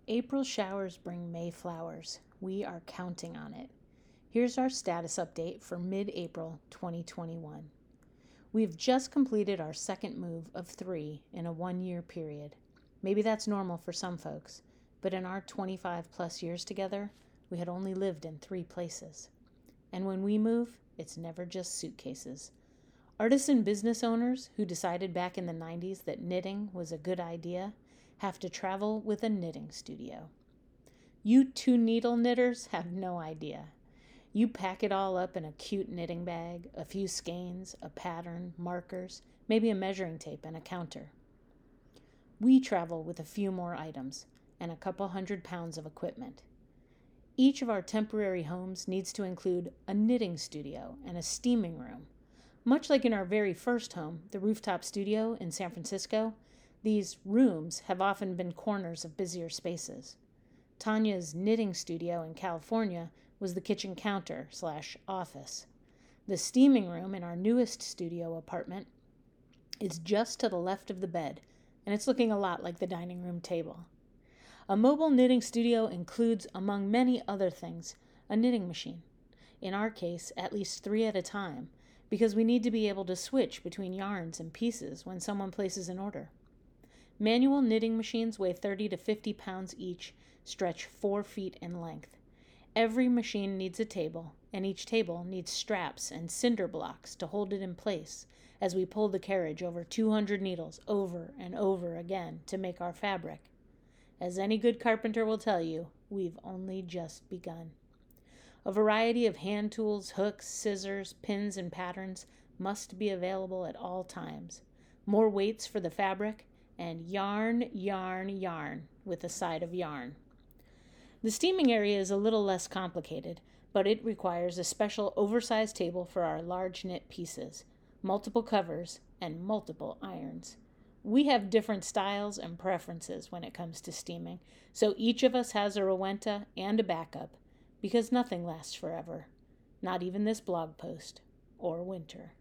April showers bring May flowers. We are counting on it. Here's our status update for mid-April 2021. We've just completed our second move of 3 in a 1-year period. Maybe that's normal for some folks, but in our 25 plus years together, we had only lived in 3 places. And when we move, it's never just suitcases. Artisan business owners who decided back in the 90s that knitting was a good idea have to travel with a knitting studio. You 2-needle knitters have no idea. You pack it all up in a cute knitting bag, a few skeins, a pattern, markers, maybe a measuring tape and a counter. We travel with a few more items and a couple 100 pounds of equipment. Each of our temporary homes needs to include a knitting studio and a steaming room. Much like in our very first home, the rooftop studio in San Francisco, these rooms have often been corners of busier spaces. Tanya's knitting studio in California was the kitchen counter/office. The steaming room in our newest studio apartment is just to the left of the bed, and it's looking a lot like the dining room table. A mobile knitting studio includes, among many other things, a knitting machine. In our case, at least 3 at a time, because we need to be able to switch between yarns and pieces when someone places an order. Manual knitting machines weigh 30 to 50 pounds each, stretch 4 feet in length. Every machine needs a table, and each table needs straps and cinder blocks to hold it in place as we pull the carriage over 200 needles over and over again to make our fabric. As any good carpenter will tell you, we've only just begun. A variety of hand tools, hooks, scissors, pins, and patterns must be available at all times. More weights for the fabric, and yarn, yarn, yarn with a side of yarn. The steaming area is a little less complicated, but it requires a special oversized table for our large knit pieces, multiple covers, and multiple irons. We have different styles and preferences when it comes to steaming, so each of us has a Rowenta and a backup, because nothing lasts forever, not even this blog post or winter.